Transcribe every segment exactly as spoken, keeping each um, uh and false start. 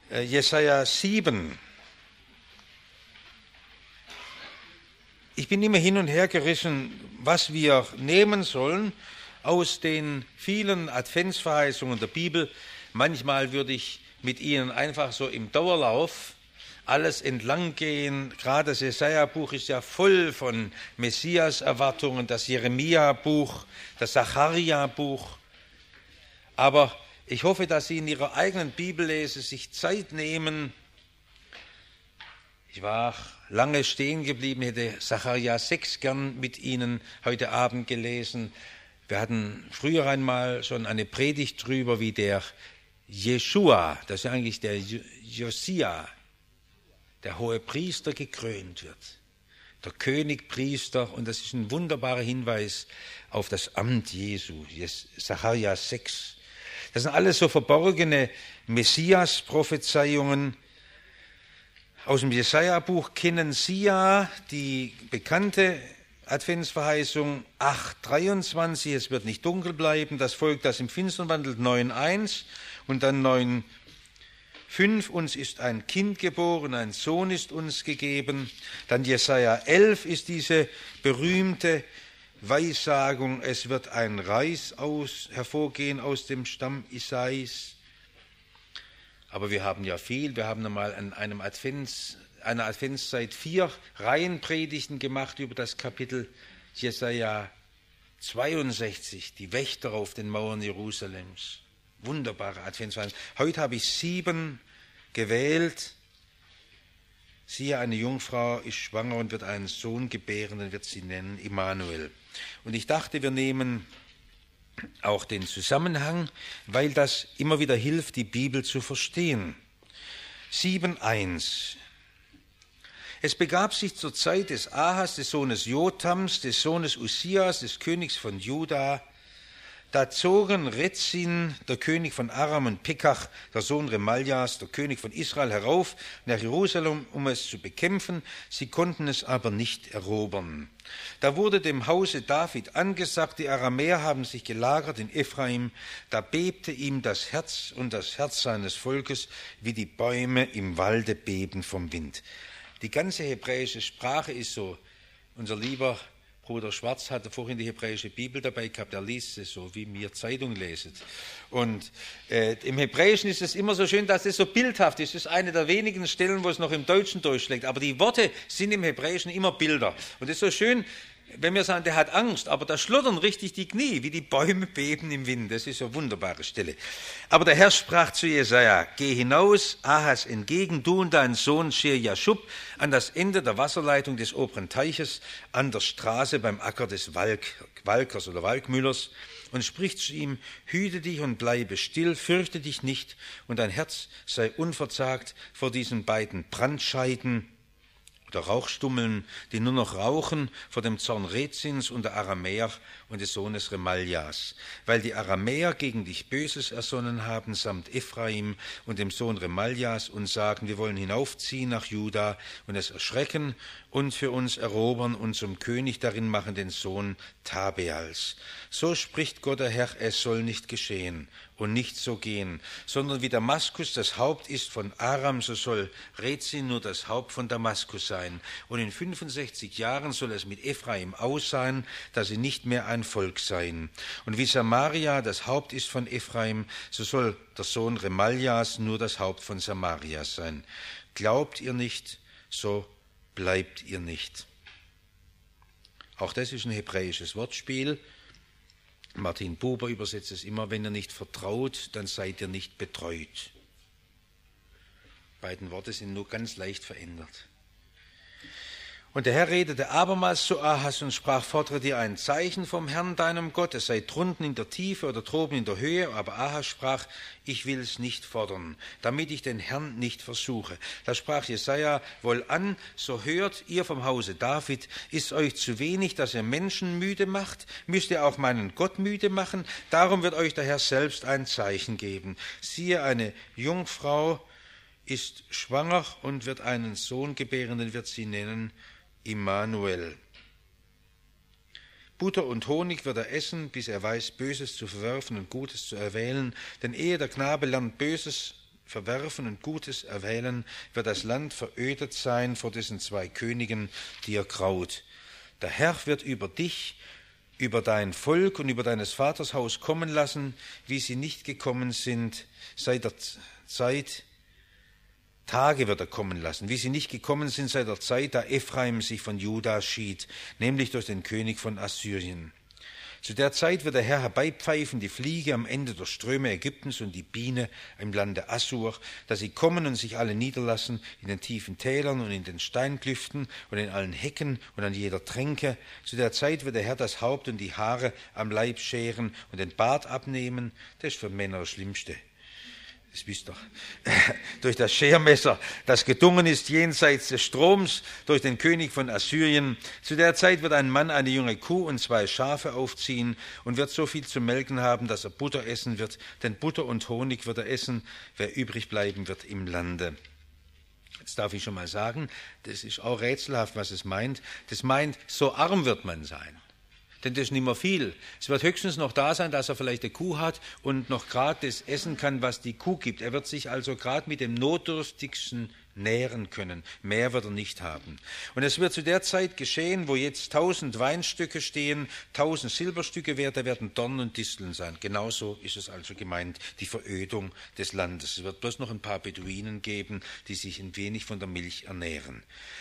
Jesaja sieben. Ich bin immer hin und her gerissen, was wir nehmen sollen aus den vielen Adventsverheißungen der Bibel. Manchmal würde ich mit Ihnen einfach so im Dauerlauf alles entlang gehen. Gerade das Jesaja-Buch ist ja voll von Messias-Erwartungen, das Jeremia-Buch, das Zacharia-Buch. Aber ich hoffe, dass Sie in Ihrer eigenen Bibellese sich Zeit nehmen. Ich war lange stehen geblieben, hätte Zacharia sechs gern mit Ihnen heute Abend gelesen. Wir hatten früher einmal schon eine Predigt drüber, wie der Jeschua, das ist eigentlich der Josia, der hohe Priester, gekrönt wird. Der Königpriester, und das ist ein wunderbarer Hinweis auf das Amt Jesu, Zacharia sechs. Das sind alles so verborgene Messias-Prophezeiungen. Aus dem Jesaja-Buch kennen Sie ja die bekannte Adventsverheißung acht dreiundzwanzig, es wird nicht dunkel bleiben, das Volk, das im Finstern wandelt, neun eins und dann neun fünf, uns ist ein Kind geboren, ein Sohn ist uns gegeben. Dann Jesaja elf ist diese berühmte Weissagung, es wird ein Reis aus, hervorgehen aus dem Stamm Isais. Aber wir haben ja viel, wir haben einmal an einem Advents, einer Adventszeit vier Reihenpredigten gemacht über das Kapitel Jesaja zweiundsechzig, die Wächter auf den Mauern Jerusalems. Wunderbare Adventsverheißung. Heute habe ich sieben gewählt. Siehe, eine Jungfrau ist schwanger und wird einen Sohn gebären, den wird sie nennen Immanuel. Und ich dachte, wir nehmen auch den Zusammenhang, weil das immer wieder hilft, die Bibel zu verstehen. sieben eins. Es begab sich zur Zeit des Ahas, des Sohnes Jotams, des Sohnes Uzias, des Königs von Juda. Da zogen Rezin, der König von Aram, und Pekach, der Sohn Remaljas, der König von Israel, herauf nach Jerusalem, um es zu bekämpfen. Sie konnten es aber nicht erobern. Da wurde dem Hause David angesagt, die Aramäer haben sich gelagert in Ephraim. Da bebte ihm das Herz und das Herz seines Volkes, wie die Bäume im Walde beben vom Wind. Die ganze hebräische Sprache ist so. Unser lieber Bruder Schwarz hatte vorhin die hebräische Bibel dabei gehabt, er liest es so, wie mir Zeitung leset. Und äh, im Hebräischen ist es immer so schön, dass es so bildhaft ist. Das ist eine der wenigen Stellen, wo es noch im Deutschen durchschlägt. Aber die Worte sind im Hebräischen immer Bilder. Und es ist so schön, wenn wir sagen, der hat Angst, aber da schlottern richtig die Knie, wie die Bäume beben im Wind. Das ist eine wunderbare Stelle. Aber der Herr sprach zu Jesaja: Geh hinaus, Ahas entgegen, du und dein Sohn Shear-Jashub, an das Ende der Wasserleitung des oberen Teiches, an der Straße beim Acker des Walk, Walkers oder Walkmüllers, und spricht zu ihm: Hüte dich und bleibe still, fürchte dich nicht, und dein Herz sei unverzagt vor diesen beiden Brandscheiden oder Rauchstummeln, die nur noch rauchen vor dem Zorn Rezins und der Aramäer und des Sohnes Remaljas, weil die Aramäer gegen dich Böses ersonnen haben, samt Ephraim und dem Sohn Remaljas, und sagen, wir wollen hinaufziehen nach Juda und es erschrecken und für uns erobern und zum König darin machen den Sohn Tabeals. So spricht Gott der Herr, es soll nicht geschehen und nicht so gehen, sondern wie Damaskus das Haupt ist von Aram, so soll Rezin nur das Haupt von Damaskus sein. Und in fünfundsechzig Jahren soll es mit Ephraim aus sein, dass sie nicht mehr ein Volk seien. Und wie Samaria das Haupt ist von Ephraim, so soll der Sohn Remaljas nur das Haupt von Samaria sein. Glaubt ihr nicht, so bleibt ihr nicht. Auch das ist ein hebräisches Wortspiel. Martin Buber übersetzt es immer: Wenn ihr nicht vertraut, dann seid ihr nicht betreut. Beiden Worte sind nur ganz leicht verändert. Und der Herr redete abermals zu Ahas und sprach: Fordere dir ein Zeichen vom Herrn, deinem Gott, es sei drunten in der Tiefe oder droben in der Höhe. Aber Ahas sprach: Ich will es nicht fordern, damit ich den Herrn nicht versuche. Da sprach Jesaja: Wohlan, so hört ihr vom Hause David, ist euch zu wenig, dass ihr Menschen müde macht? Müsst ihr auch meinen Gott müde machen? Darum wird euch der Herr selbst ein Zeichen geben. Siehe, eine Jungfrau ist schwanger und wird einen Sohn gebären, den wird sie nennen Immanuel. Butter und Honig wird er essen, bis er weiß, Böses zu verwerfen und Gutes zu erwählen. Denn ehe der Knabe lernt, Böses verwerfen und Gutes erwählen, wird das Land verödet sein vor diesen zwei Königen, die er graut. Der Herr wird über dich, über dein Volk und über deines Vaters Haus kommen lassen, wie sie nicht gekommen sind, seit der Zeit, Tage wird er kommen lassen, wie sie nicht gekommen sind seit der Zeit, da Ephraim sich von Juda schied, nämlich durch den König von Assyrien. Zu der Zeit wird der Herr herbeipfeifen, die Fliege am Ende der Ströme Ägyptens und die Biene im Lande Assur, dass sie kommen und sich alle niederlassen in den tiefen Tälern und in den Steinklüften und in allen Hecken und an jeder Tränke. Zu der Zeit wird der Herr das Haupt und die Haare am Leib scheren und den Bart abnehmen. Das ist für Männer das Schlimmste. Das wisst ihr, durch das Schermesser, das gedungen ist jenseits des Stroms, durch den König von Assyrien. Zu der Zeit wird ein Mann eine junge Kuh und zwei Schafe aufziehen und wird so viel zu melken haben, dass er Butter essen wird, denn Butter und Honig wird er essen, wer übrig bleiben wird im Lande. Jetzt darf ich schon mal sagen, das ist auch rätselhaft, was es meint. Das meint, so arm wird man sein. Denn das ist nicht mehr viel. Es wird höchstens noch da sein, dass er vielleicht eine Kuh hat und noch gerade das essen kann, was die Kuh gibt. Er wird sich also gerade mit dem Notdürstigsten nähren können. Mehr wird er nicht haben. Und es wird zu der Zeit geschehen, wo jetzt tausend Weinstücke stehen, tausend Silberstücke wert, da werden Dornen und Disteln sein. Genauso ist es also gemeint, die Verödung des Landes. Es wird bloß noch ein paar Beduinen geben, die sich ein wenig von der Milch ernähren.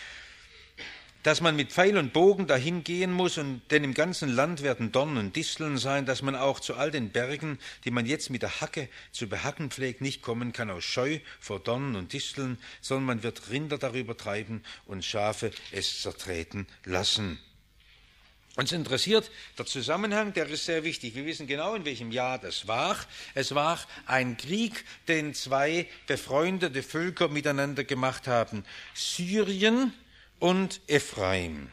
Dass man mit Pfeil und Bogen dahin gehen muss, und denn im ganzen Land werden Dornen und Disteln sein, dass man auch zu all den Bergen, die man jetzt mit der Hacke zu behacken pflegt, nicht kommen kann aus Scheu vor Dornen und Disteln, sondern man wird Rinder darüber treiben und Schafe es zertreten lassen. Uns interessiert der Zusammenhang, der ist sehr wichtig. Wir wissen genau, in welchem Jahr das war. Es war ein Krieg, den zwei befreundete Völker miteinander gemacht haben. Syrien und Ephraim.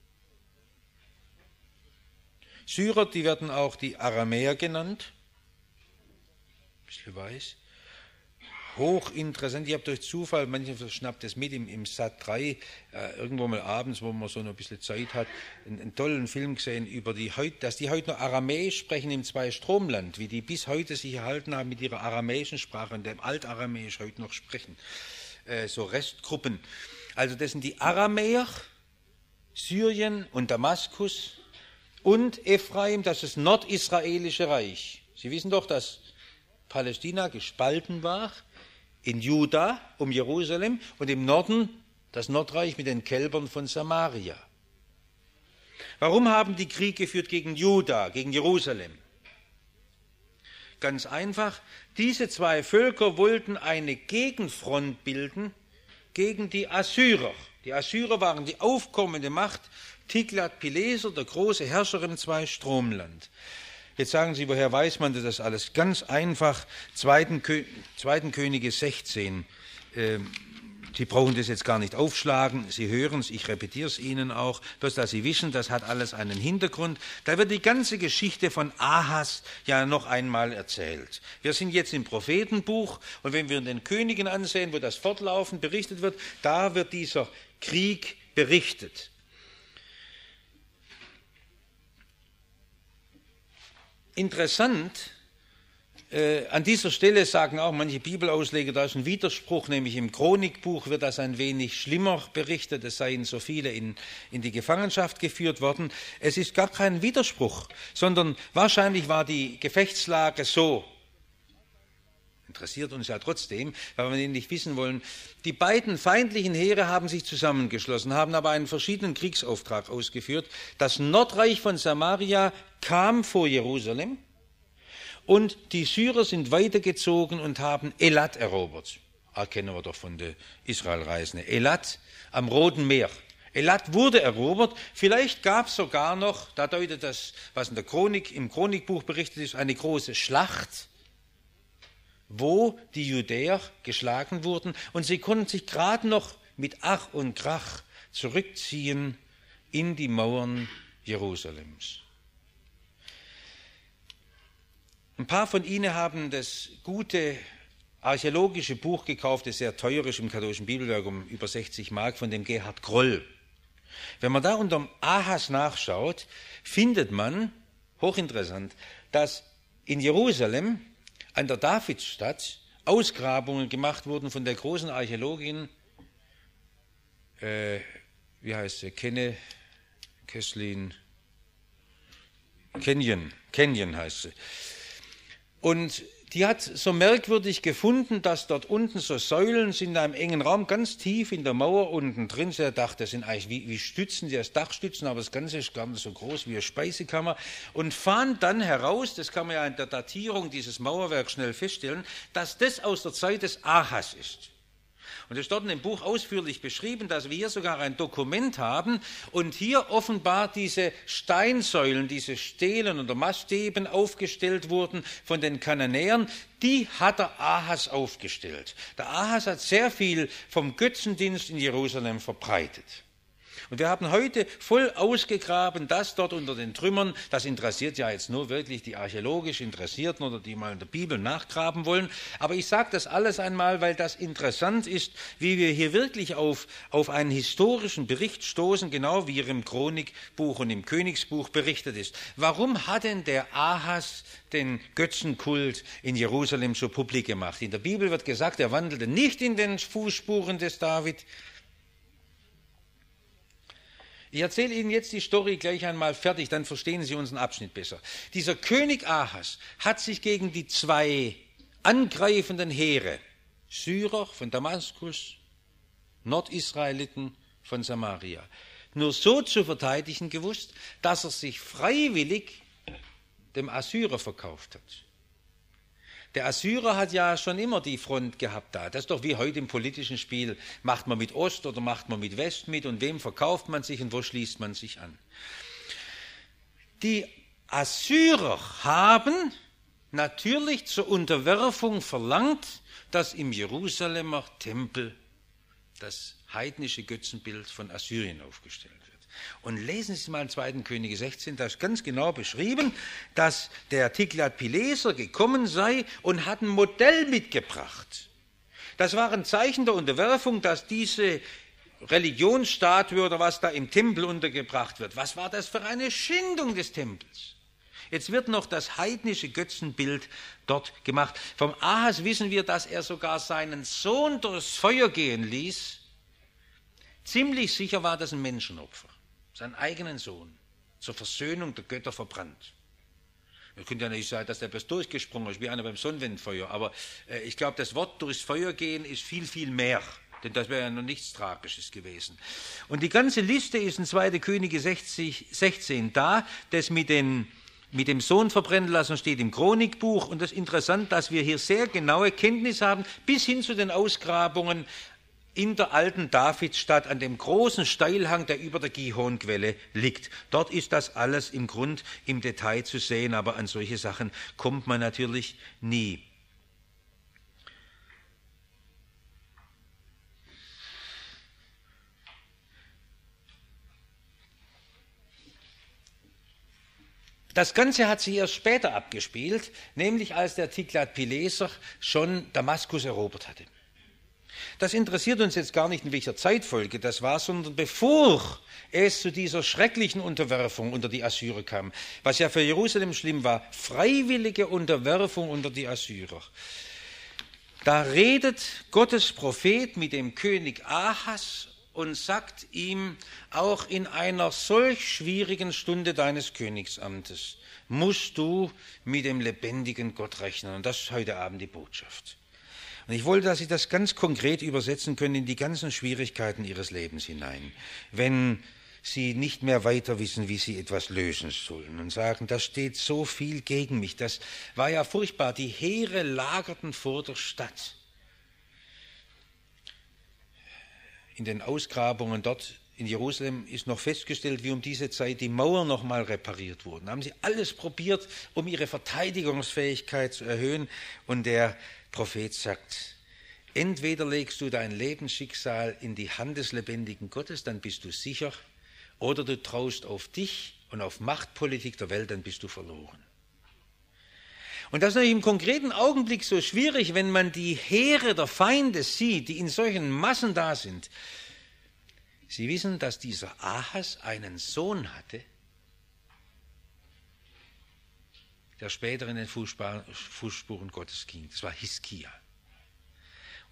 Syrer, die werden auch die Aramäer genannt. Ein bisschen weiß. Hochinteressant. Ich habe durch Zufall, manchmal schnappt es mit im, im Sat drei, äh, irgendwo mal abends, wo man so noch ein bisschen Zeit hat, einen, einen tollen Film gesehen, über die, dass die heute noch Aramäisch sprechen im Zweistromland, wie die bis heute sich erhalten haben mit ihrer aramäischen Sprache und dem Altaramäisch heute noch sprechen. Äh, so Restgruppen. Also das sind die Aramäer, Syrien und Damaskus und Ephraim, das ist das nordisraelische Reich. Sie wissen doch, dass Palästina gespalten war in Juda um Jerusalem und im Norden das Nordreich mit den Kälbern von Samaria. Warum haben die Krieg geführt gegen Juda, gegen Jerusalem? Ganz einfach, diese zwei Völker wollten eine Gegenfront bilden gegen die Assyrer. Die Assyrer waren die aufkommende Macht, Tiglat-Pileser, der große Herrscher im Zweistromland. Jetzt sagen Sie, woher weiß man das alles? Ganz einfach, zweiten, Kö zweiten Könige sechzehn. Äh, Sie brauchen das jetzt gar nicht aufschlagen, Sie hören es, ich repetiere es Ihnen auch, bloß dass Sie wissen, das hat alles einen Hintergrund. Da wird die ganze Geschichte von Ahas ja noch einmal erzählt. Wir sind jetzt im Prophetenbuch und wenn wir den Königen ansehen, wo das fortlaufend berichtet wird, da wird dieser Krieg berichtet. Interessant, Äh, an dieser Stelle sagen auch manche Bibelausleger, da ist ein Widerspruch, nämlich im Chronikbuch wird das ein wenig schlimmer berichtet, es seien so viele in, in die Gefangenschaft geführt worden. Es ist gar kein Widerspruch, sondern wahrscheinlich war die Gefechtslage so. Interessiert uns ja trotzdem, weil wir nicht wissen wollen. Die beiden feindlichen Heere haben sich zusammengeschlossen, haben aber einen verschiedenen Kriegsauftrag ausgeführt. Das Nordreich von Samaria kam vor Jerusalem. Und die Syrer sind weitergezogen und haben Elat erobert. Das kennen wir doch von der Israelreisen. Elat am Roten Meer. Elat wurde erobert. Vielleicht gab es sogar noch, da deutet das, was in der Chronik, im Chronikbuch berichtet ist, eine große Schlacht, wo die Judäer geschlagen wurden. Und sie konnten sich gerade noch mit Ach und Krach zurückziehen in die Mauern Jerusalems. Ein paar von Ihnen haben das gute archäologische Buch gekauft, das sehr teuer ist im katholischen Bibelwerk, um über sechzig Mark, von dem Gerhard Groll. Wenn man da unter dem Ahas nachschaut, findet man, hochinteressant, dass in Jerusalem an der Davidsstadt Ausgrabungen gemacht wurden von der großen Archäologin, äh, wie heißt sie, Kenne, Kesslin, Kenyon, Kenyon heißt sie. Und die hat so merkwürdig gefunden, dass dort unten so Säulen sind in einem engen Raum, ganz tief in der Mauer unten drin. Sie dachte, das sind eigentlich wie, wie Stützen, die als Dachstützen, aber das Ganze ist gar nicht so groß wie eine Speisekammer. Und fand dann heraus, das kann man ja in der Datierung dieses Mauerwerks schnell feststellen, dass das aus der Zeit des Ahas ist. Und es ist dort in dem Buch ausführlich beschrieben, dass wir hier sogar ein Dokument haben und hier offenbar diese Steinsäulen, diese Stelen oder Masteben aufgestellt wurden von den Kananäern, die hat der Ahas aufgestellt. Der Ahas hat sehr viel vom Götzendienst in Jerusalem verbreitet. Und wir haben heute voll ausgegraben, das dort unter den Trümmern, das interessiert ja jetzt nur wirklich die archäologisch Interessierten oder die mal in der Bibel nachgraben wollen. Aber ich sage das alles einmal, weil das interessant ist, wie wir hier wirklich auf, auf einen historischen Bericht stoßen, genau wie er im Chronikbuch und im Königsbuch berichtet ist. Warum hat denn der Ahas den Götzenkult in Jerusalem so publik gemacht? In der Bibel wird gesagt, er wandelte nicht in den Fußspuren des David. Ich erzähle Ihnen jetzt die Story gleich einmal fertig, dann verstehen Sie unseren Abschnitt besser. Dieser König Ahas hat sich gegen die zwei angreifenden Heere, Syrer von Damaskus, Nordisraeliten von Samaria, nur so zu verteidigen gewusst, dass er sich freiwillig dem Assyrer verkauft hat. Der Assyrer hat ja schon immer die Front gehabt da. Das ist doch wie heute im politischen Spiel. Macht man mit Ost oder macht man mit West mit und wem verkauft man sich und wo schließt man sich an? Die Assyrer haben natürlich zur Unterwerfung verlangt, dass im Jerusalemer Tempel das heidnische Götzenbild von Assyrien aufgestellt wird. Und lesen Sie mal in zweiten Könige sechzehn, da ist ganz genau beschrieben, dass der Tiglat-Pileser gekommen sei und hat ein Modell mitgebracht. Das war ein Zeichen der Unterwerfung, dass diese Religionsstatue oder was da im Tempel untergebracht wird. Was war das für eine Schindung des Tempels? Jetzt wird noch das heidnische Götzenbild dort gemacht. Vom Ahas wissen wir, dass er sogar seinen Sohn durchs Feuer gehen ließ. Ziemlich sicher war das ein Menschenopfer. Seinen eigenen Sohn zur Versöhnung der Götter verbrannt. Es könnte ja nicht sein, dass der bloß durchgesprungen ist, wie einer beim Sonnenwendfeuer. Aber äh, ich glaube, das Wort durchs Feuer gehen ist viel, viel mehr. Denn das wäre ja noch nichts Tragisches gewesen. Und die ganze Liste ist in zweiten Könige sechzehn da. Das mit, den, mit dem Sohn verbrennen lassen steht im Chronikbuch. Und das ist interessant, dass wir hier sehr genaue Kenntnis haben, bis hin zu den Ausgrabungen in der alten Davidsstadt an dem großen Steilhang, der über der Gihonquelle liegt. Dort ist das alles im Grund im Detail zu sehen, aber an solche Sachen kommt man natürlich nie. Das Ganze hat sich erst später abgespielt, nämlich als der Tiglat-Pileser schon Damaskus erobert hatte. Das interessiert uns jetzt gar nicht, in welcher Zeitfolge das war, sondern bevor es zu dieser schrecklichen Unterwerfung unter die Assyrer kam, was ja für Jerusalem schlimm war, freiwillige Unterwerfung unter die Assyrer. Da redet Gottes Prophet mit dem König Ahas und sagt ihm, auch in einer solch schwierigen Stunde deines Königsamtes musst du mit dem lebendigen Gott rechnen. Und das ist heute Abend die Botschaft. Und ich wollte, dass Sie das ganz konkret übersetzen können in die ganzen Schwierigkeiten Ihres Lebens hinein. Wenn Sie nicht mehr weiter wissen, wie Sie etwas lösen sollen und sagen, da steht so viel gegen mich. Das war ja furchtbar. Die Heere lagerten vor der Stadt. In den Ausgrabungen dort in Jerusalem ist noch festgestellt, wie um diese Zeit die Mauern noch mal repariert wurden. Da haben sie alles probiert, um ihre Verteidigungsfähigkeit zu erhöhen. Und der Prophet sagt, entweder legst du dein Lebensschicksal in die Hand des lebendigen Gottes, dann bist du sicher, oder du traust auf dich und auf Machtpolitik der Welt, dann bist du verloren. Und das ist natürlich im konkreten Augenblick so schwierig, wenn man die Heere der Feinde sieht, die in solchen Massen da sind. Sie wissen, dass dieser Ahas einen Sohn hatte, der später in den Fußspuren Gottes ging. Das war Hiskia.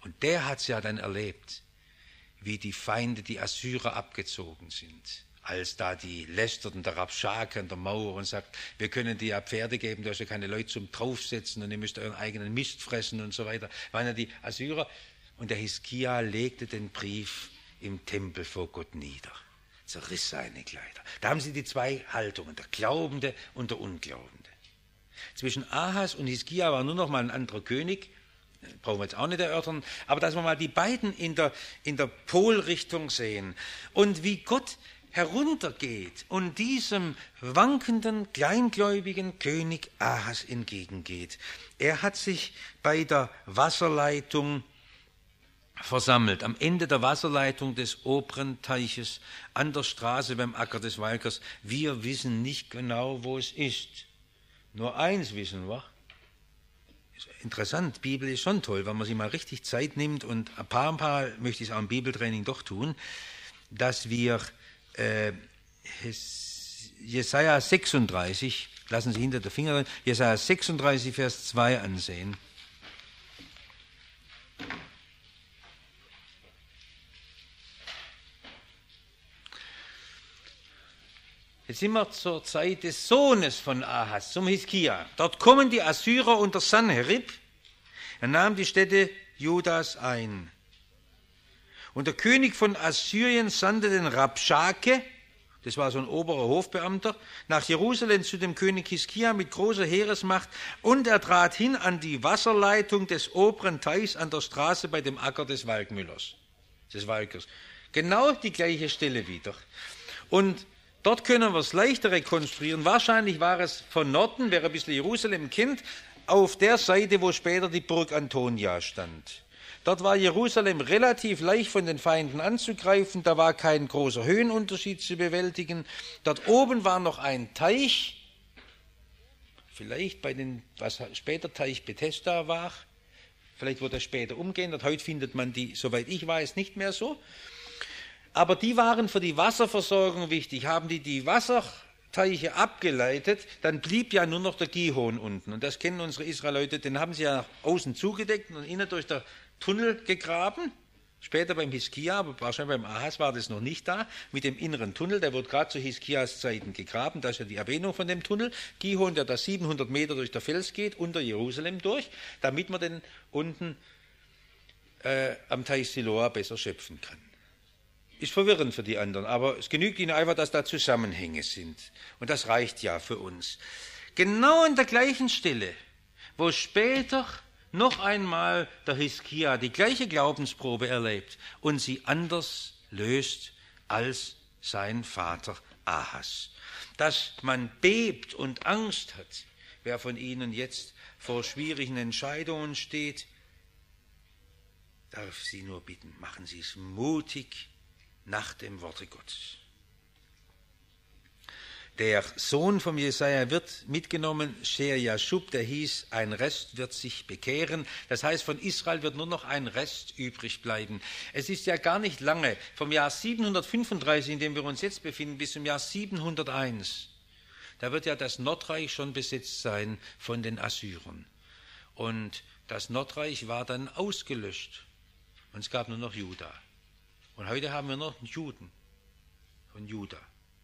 Und der hat es ja dann erlebt, wie die Feinde, die Assyrer, abgezogen sind. Als da die lästerten, der Rabschake an der Mauer und sagt, wir können dir ja Pferde geben, du hast ja keine Leute zum Draufsetzen und ihr müsst euren eigenen Mist fressen und so weiter. Waren ja die Assyrer. Und der Hiskia legte den Brief im Tempel vor Gott nieder, zerriss seine Kleider. Da haben Sie die zwei Haltungen, der Glaubende und der Unglaubende. Zwischen Ahas und Hiskia war nur noch mal ein anderer König, brauchen wir jetzt auch nicht erörtern, aber dass wir mal die beiden in der, in der Polrichtung sehen und wie Gott heruntergeht und diesem wankenden, kleingläubigen König Ahas entgegengeht. Er hat sich bei der Wasserleitung versammelt, am Ende der Wasserleitung des oberen Teiches, an der Straße beim Acker des Walkers. Wir wissen nicht genau, wo es ist. Nur eins wissen wir. Interessant, Bibel ist schon toll, wenn man sich mal richtig Zeit nimmt und ein paar, ein paar möchte ich es auch im Bibeltraining doch tun, dass wir äh, Jesaja sechsunddreißig, lassen Sie hinter der Finger rein, Jesaja sechsunddreißig, Vers zwei ansehen. Jetzt sind wir zur Zeit des Sohnes von Ahas, zum Hiskia. Dort kommen die Assyrer unter Sanherib. Er nahm die Städte Judas ein. Und der König von Assyrien sandte den Rabschake, das war so ein oberer Hofbeamter, nach Jerusalem zu dem König Hiskia mit großer Heeresmacht, und er trat hin an die Wasserleitung des oberen Teichs an der Straße bei dem Acker des Walkmüllers, des Walkers. Genau die gleiche Stelle wieder. Und dort können wir es leichter rekonstruieren. Wahrscheinlich war es von Norden, wer ein bisschen Jerusalem kennt, auf der Seite, wo später die Burg Antonia stand. Dort war Jerusalem relativ leicht von den Feinden anzugreifen, da war kein großer Höhenunterschied zu bewältigen. Dort oben war noch ein Teich, vielleicht bei den, was später Teich Bethesda war, vielleicht wurde er später umgeändert, heute findet man die, soweit ich weiß, nicht mehr so. Aber die waren für die Wasserversorgung wichtig. Haben die die Wasserteiche abgeleitet, dann blieb ja nur noch der Gihon unten. Und das kennen unsere Israeliten, den haben sie ja nach außen zugedeckt und innen durch den Tunnel gegraben. Später beim Hiskia, aber wahrscheinlich beim Ahas war das noch nicht da, mit dem inneren Tunnel. Der wurde gerade zu Hiskias Zeiten gegraben. Da ist ja die Erwähnung von dem Tunnel. Gihon, der da siebenhundert Meter durch den Fels geht, unter Jerusalem durch, damit man den unten äh, am Teich Siloa besser schöpfen kann. Ist verwirrend für die anderen, aber es genügt ihnen einfach, dass da Zusammenhänge sind. Und das reicht ja für uns. Genau an der gleichen Stelle, wo später noch einmal der Hiskia die gleiche Glaubensprobe erlebt und sie anders löst als sein Vater Ahas. Dass man bebt und Angst hat, wer von Ihnen jetzt vor schwierigen Entscheidungen steht, darf Sie nur bitten, machen Sie es mutig nach dem Worte Gottes. Der Sohn von Jesaja wird mitgenommen, Shear Jashub, der hieß, ein Rest wird sich bekehren. Das heißt, von Israel wird nur noch ein Rest übrig bleiben. Es ist ja gar nicht lange, vom Jahr siebenhundertfünfunddreißig, in dem wir uns jetzt befinden, bis zum Jahr siebenhunderteins. Da wird ja das Nordreich schon besetzt sein von den Assyrern. Und das Nordreich war dann ausgelöscht. Und es gab nur noch Juda. Und heute haben wir noch Juden von Juda.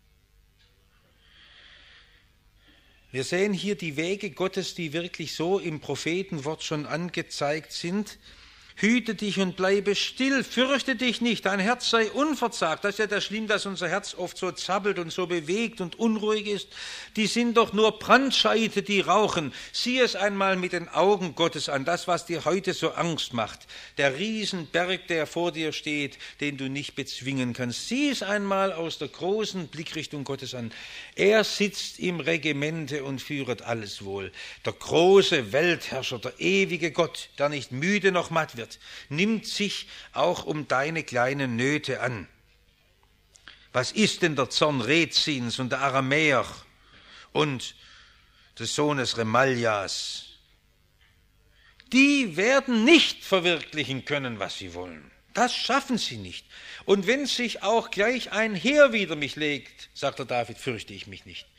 Wir sehen hier die Wege Gottes, die wirklich so im Prophetenwort schon angezeigt sind. Hüte dich und bleibe still, fürchte dich nicht, dein Herz sei unverzagt. Das ist ja das Schlimm, dass unser Herz oft so zappelt und so bewegt und unruhig ist. Die sind doch nur Brandscheite, die rauchen. Sieh es einmal mit den Augen Gottes an, das, was dir heute so Angst macht. Der Riesenberg, der vor dir steht, den du nicht bezwingen kannst. Sieh es einmal aus der großen Blickrichtung Gottes an. Er sitzt im Regimente und führet alles wohl. Der große Weltherrscher, der ewige Gott, der nicht müde noch matt wird, nimmt sich auch um deine kleinen Nöte an. Was ist denn der Zorn Rezins und der Aramäer und des Sohnes Remaljas? Die werden nicht verwirklichen können, was sie wollen. Das schaffen sie nicht. Und wenn sich auch gleich ein Heer wider mich legt, sagt der David, fürchte ich mich nicht.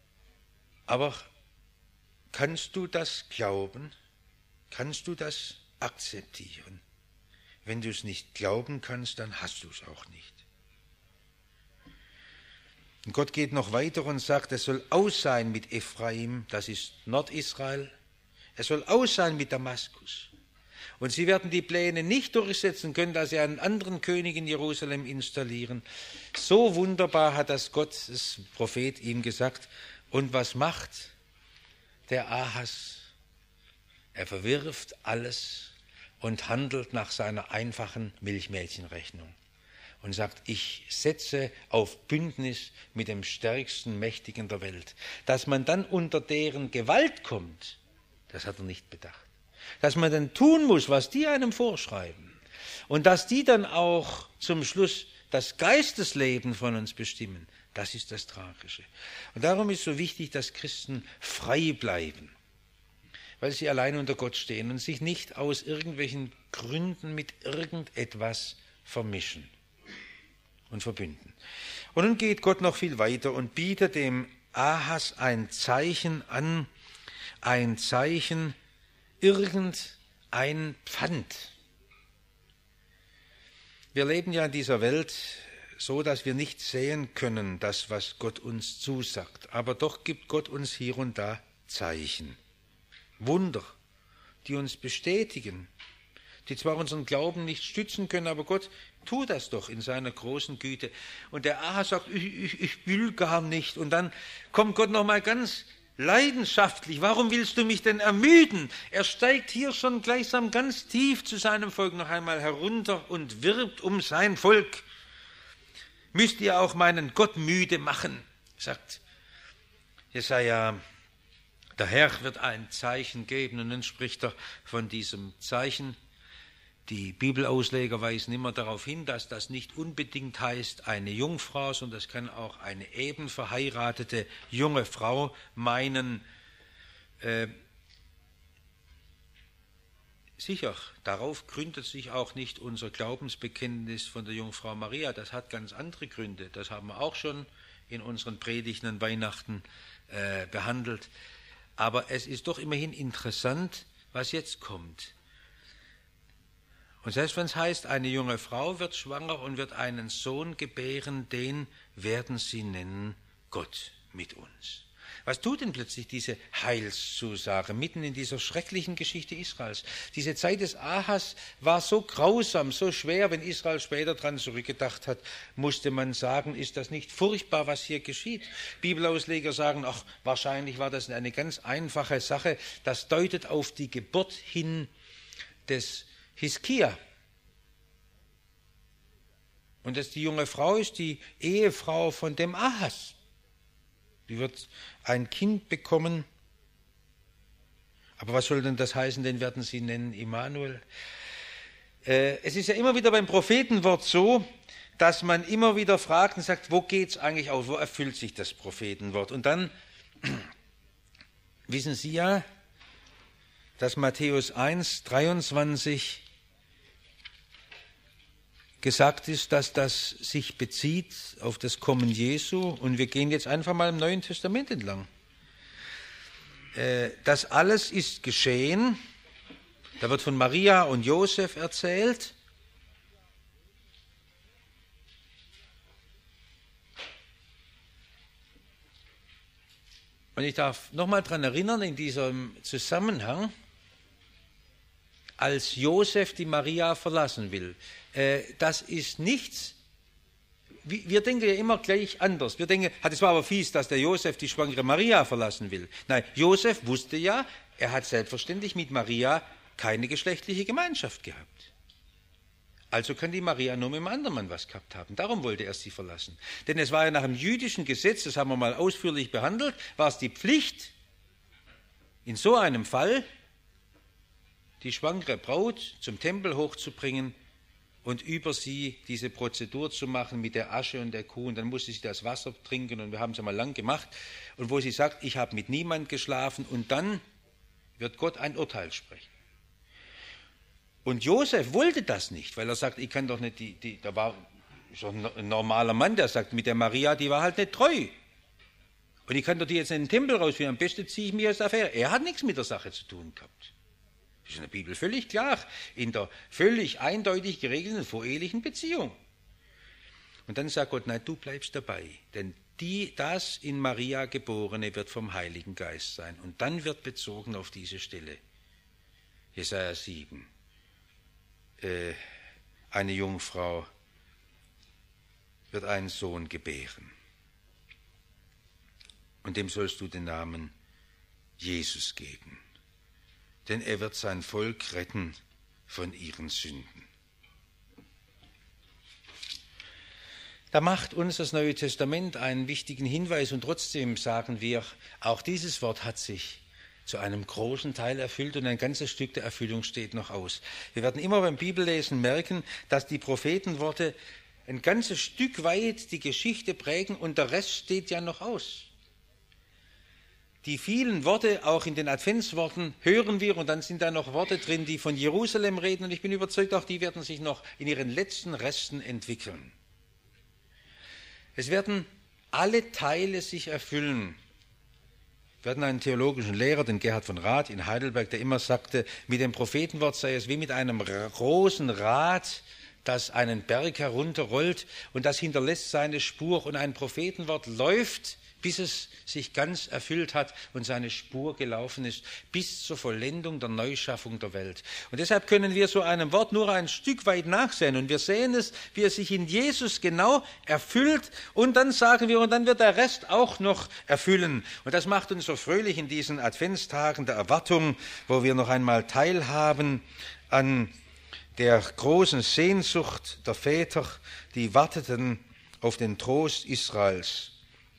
Aber kannst du das glauben? Kannst du das akzeptieren. Wenn du es nicht glauben kannst, dann hast du es auch nicht. Und Gott geht noch weiter und sagt, es soll aus sein mit Ephraim, das ist Nordisrael. Es soll aus sein mit Damaskus. Und sie werden die Pläne nicht durchsetzen können, dass sie einen anderen König in Jerusalem installieren. So wunderbar hat das Gottes Prophet ihm gesagt. Und was macht der Ahas? Er verwirft alles und handelt nach seiner einfachen Milchmädchenrechnung. Und sagt, ich setze auf Bündnis mit dem stärksten Mächtigen der Welt. Dass man dann unter deren Gewalt kommt, das hat er nicht bedacht. Dass man dann tun muss, was die einem vorschreiben. Und dass die dann auch zum Schluss das Geistesleben von uns bestimmen, das ist das Tragische. Und darum ist so wichtig, dass Christen frei bleiben, weil sie allein unter Gott stehen und sich nicht aus irgendwelchen Gründen mit irgendetwas vermischen und verbünden. Und nun geht Gott noch viel weiter und bietet dem Ahas ein Zeichen an, ein Zeichen, irgendein Pfand. Wir leben ja in dieser Welt so, dass wir nicht sehen können, das, was Gott uns zusagt. Aber doch gibt Gott uns hier und da Zeichen, Wunder, die uns bestätigen, die zwar unseren Glauben nicht stützen können, aber Gott tut das doch in seiner großen Güte. Und der Ahas sagt, ich, ich, ich will gar nicht. Und dann kommt Gott noch mal ganz leidenschaftlich. Warum willst du mich denn ermüden? Er steigt hier schon gleichsam ganz tief zu seinem Volk noch einmal herunter und wirbt um sein Volk. Müsst ihr auch meinen Gott müde machen, sagt Jesaja. Der Herr wird ein Zeichen geben. Und dann spricht er von diesem Zeichen. Die Bibelausleger weisen immer darauf hin, dass das nicht unbedingt heißt eine Jungfrau, sondern das kann auch eine eben verheiratete junge Frau meinen. Äh, sicher, darauf gründet sich auch nicht unser Glaubensbekenntnis von der Jungfrau Maria. Das hat ganz andere Gründe. Das haben wir auch schon in unseren Predigten an Weihnachten äh, behandelt. Aber es ist doch immerhin interessant, was jetzt kommt. Und selbst wenn es heißt, eine junge Frau wird schwanger und wird einen Sohn gebären, den werden sie nennen Gott mit uns. Was tut denn plötzlich diese Heilszusage mitten in dieser schrecklichen Geschichte Israels? Diese Zeit des Ahas war so grausam, so schwer, wenn Israel später dran zurückgedacht hat, musste man sagen, ist das nicht furchtbar, was hier geschieht? Bibelausleger sagen, ach, wahrscheinlich war das eine ganz einfache Sache. Das deutet auf die Geburt hin des Hiskia. Und dass die junge Frau ist die Ehefrau von dem Ahas. Die wird ein Kind bekommen. Aber was soll denn das heißen? Den werden sie nennen Immanuel. Äh, es ist ja immer wieder beim Prophetenwort so, dass man immer wieder fragt und sagt, wo geht es eigentlich auf? Wo erfüllt sich das Prophetenwort? Und dann wissen Sie ja, dass Matthäus eins, dreiundzwanzig gesagt ist, dass das sich bezieht auf das Kommen Jesu. Und wir gehen jetzt einfach mal im Neuen Testament entlang. Das alles ist geschehen. Da wird von Maria und Josef erzählt. Und ich darf nochmal daran erinnern, in diesem Zusammenhang, als Josef die Maria verlassen will. Äh, das ist nichts, wir denken ja immer gleich anders. Wir denken, es war aber fies, dass der Josef die schwangere Maria verlassen will. Nein, Josef wusste ja, er hat selbstverständlich mit Maria keine geschlechtliche Gemeinschaft gehabt. Also kann die Maria nur mit einem anderen Mann was gehabt haben. Darum wollte er sie verlassen. Denn es war ja nach dem jüdischen Gesetz, das haben wir mal ausführlich behandelt, war es die Pflicht, in so einem Fall die schwangere Braut zum Tempel hochzubringen und über sie diese Prozedur zu machen mit der Asche und der Kuh. Und dann musste sie das Wasser trinken und wir haben es einmal lang gemacht. Und wo sie sagt, ich habe mit niemand geschlafen und dann wird Gott ein Urteil sprechen. Und Josef wollte das nicht, weil er sagt, ich kann doch nicht, die, die, da war schon ein normaler Mann, der sagt, mit der Maria, die war halt nicht treu. Und ich kann doch die jetzt in den Tempel rausführen, am besten ziehe ich mich aus der Affäre. Er hat nichts mit der Sache zu tun gehabt. Das ist in der Bibel völlig klar, in der völlig eindeutig geregelten vorehelichen Beziehung. Und dann sagt Gott, nein, du bleibst dabei, denn die, das in Maria Geborene wird vom Heiligen Geist sein. Und dann wird bezogen auf diese Stelle, Jesaja sieben, äh, eine Jungfrau wird einen Sohn gebären. Und dem sollst du den Namen Jesus geben, denn er wird sein Volk retten von ihren Sünden. Da macht uns das Neue Testament einen wichtigen Hinweis und trotzdem sagen wir, auch dieses Wort hat sich zu einem großen Teil erfüllt und ein ganzes Stück der Erfüllung steht noch aus. Wir werden immer beim Bibellesen merken, dass die Prophetenworte ein ganzes Stück weit die Geschichte prägen und der Rest steht ja noch aus. Die vielen Worte, auch in den Adventsworten, hören wir und dann sind da noch Worte drin, die von Jerusalem reden und ich bin überzeugt, auch die werden sich noch in ihren letzten Resten entwickeln. Es werden alle Teile sich erfüllen. Wir hatten einen theologischen Lehrer, den Gerhard von Rath in Heidelberg, der immer sagte, mit dem Prophetenwort sei es wie mit einem großen Rad, das einen Berg herunterrollt und das hinterlässt seine Spur und ein Prophetenwort läuft, bis es sich ganz erfüllt hat und seine Spur gelaufen ist, bis zur Vollendung der Neuschaffung der Welt. Und deshalb können wir so einem Wort nur ein Stück weit nachsehen und wir sehen es, wie es sich in Jesus genau erfüllt und dann sagen wir, und dann wird der Rest auch noch erfüllen. Und das macht uns so fröhlich in diesen Adventstagen der Erwartung, wo wir noch einmal teilhaben an der großen Sehnsucht der Väter, die warteten auf den Trost Israels.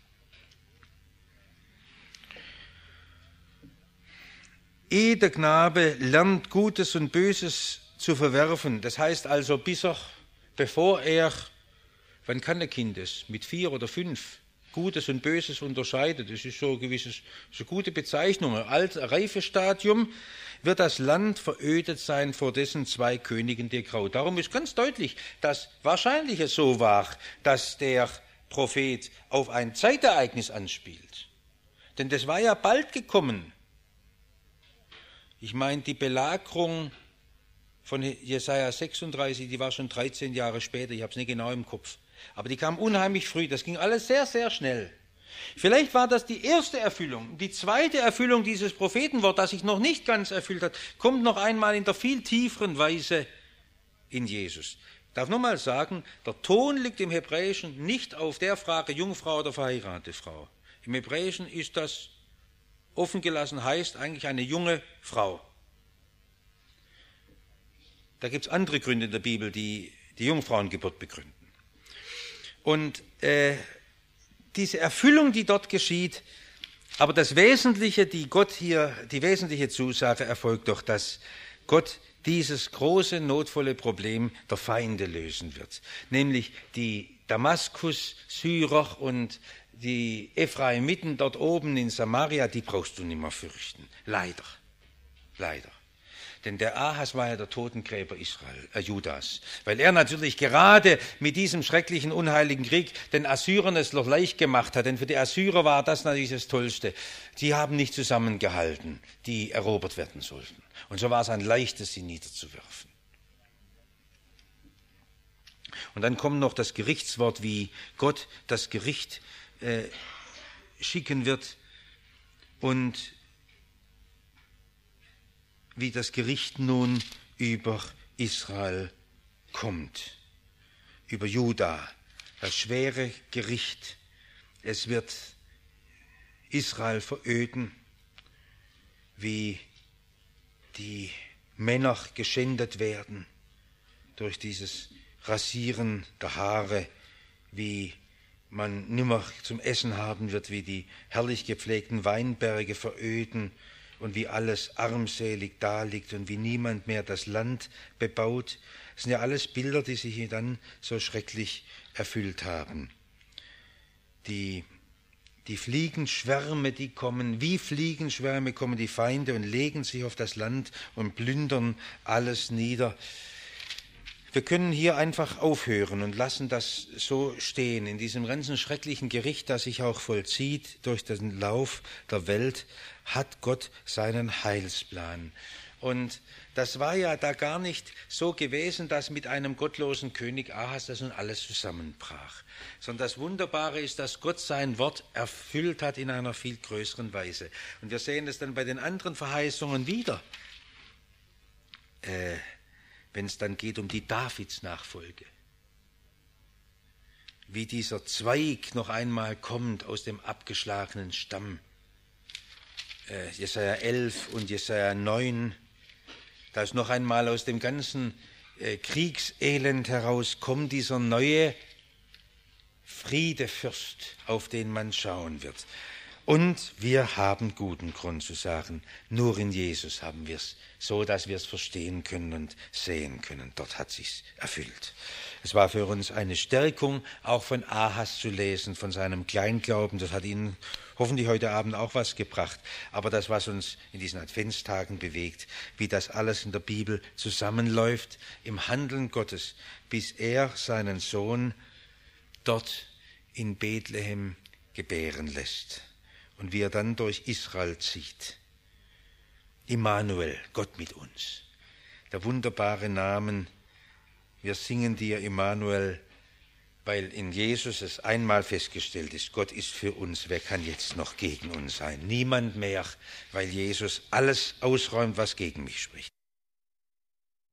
Ehe der Knabe lernt, Gutes und Böses zu verwerfen, das heißt also, bis er, bevor er, wann kann ein Kind das? Mit vier oder fünf, Gutes und Böses unterscheidet, das ist so ein gewisses, so gute Bezeichnung, ein altes Reifestadium, wird das Land verödet sein vor dessen zwei Königen der Grau. Darum ist ganz deutlich, dass wahrscheinlich es so war, dass der Prophet auf ein Zeitereignis anspielt. Denn das war ja bald gekommen. Ich meine, die Belagerung von Jesaja sechsunddreißig, die war schon dreizehn Jahre später, ich habe es nicht genau im Kopf. Aber die kam unheimlich früh, das ging alles sehr, sehr schnell. Vielleicht war das die erste Erfüllung. Die zweite Erfüllung dieses Prophetenwort, das sich noch nicht ganz erfüllt hat, kommt noch einmal in der viel tieferen Weise in Jesus. Ich darf nur mal sagen, der Ton liegt im Hebräischen nicht auf der Frage Jungfrau oder verheiratete Frau. Im Hebräischen ist das offen gelassen, heißt eigentlich eine junge Frau. Da gibt es andere Gründe in der Bibel, die die Jungfrauengeburt begründen. Und äh, diese Erfüllung, die dort geschieht, aber das Wesentliche, die Gott hier, die wesentliche Zusage erfolgt doch, dass Gott dieses große, notvolle Problem der Feinde lösen wird. Nämlich die Damaskus-Syrer und die Ephraimiten dort oben in Samaria, die brauchst du nicht mehr fürchten. Leider, leider. Denn der Ahas war ja der Totengräber Israel, äh, Judas, weil er natürlich gerade mit diesem schrecklichen, unheiligen Krieg den Assyrern es noch leicht gemacht hat. Denn für die Assyrer war das natürlich das Tollste. Die haben nicht zusammengehalten, die erobert werden sollten. Und so war es ein leichtes, sie niederzuwerfen. Und dann kommt noch das Gerichtswort, wie Gott das Gericht äh, schicken wird und wie das Gericht nun über Israel kommt, über Juda, das schwere Gericht. Es wird Israel veröden, wie die Männer geschändet werden durch dieses Rasieren der Haare, wie man nimmer zum Essen haben wird, wie die herrlich gepflegten Weinberge veröden, und wie alles armselig daliegt und wie niemand mehr das Land bebaut. Das sind ja alles Bilder, die sich dann so schrecklich erfüllt haben. Die, die Fliegenschwärme, die kommen, wie Fliegenschwärme kommen die Feinde und legen sich auf das Land und plündern alles nieder. Wir können hier einfach aufhören und lassen das so stehen, in diesem ganzen schrecklichen Gericht, das sich auch vollzieht durch den Lauf der Welt, hat Gott seinen Heilsplan. Und das war ja da gar nicht so gewesen, dass mit einem gottlosen König Ahas das nun alles zusammenbrach. Sondern das Wunderbare ist, dass Gott sein Wort erfüllt hat in einer viel größeren Weise. Und wir sehen es dann bei den anderen Verheißungen wieder, äh, wenn es dann geht um die Davids-Nachfolge. Wie dieser Zweig noch einmal kommt aus dem abgeschlagenen Stamm. Äh, Jesaja elf und Jesaja neun. Dass noch einmal aus dem ganzen äh, Kriegselend herauskommt dieser neue Friedefürst, auf den man schauen wird. Und wir haben guten Grund zu sagen, nur in Jesus haben wir es, so dass wir es verstehen können und sehen können. Dort hat sich's erfüllt. Es war für uns eine Stärkung, auch von Ahas zu lesen, von seinem Kleinglauben. Das hat Ihnen hoffentlich heute Abend auch was gebracht. Aber das, was uns in diesen Adventstagen bewegt, wie das alles in der Bibel zusammenläuft, im Handeln Gottes, bis er seinen Sohn dort in Bethlehem gebären lässt. Und wie er dann durch Israel zieht. Immanuel, Gott mit uns. Der wunderbare Namen. Wir singen dir, Immanuel, weil in Jesus es einmal festgestellt ist, Gott ist für uns, wer kann jetzt noch gegen uns sein? Niemand mehr, weil Jesus alles ausräumt, was gegen mich spricht.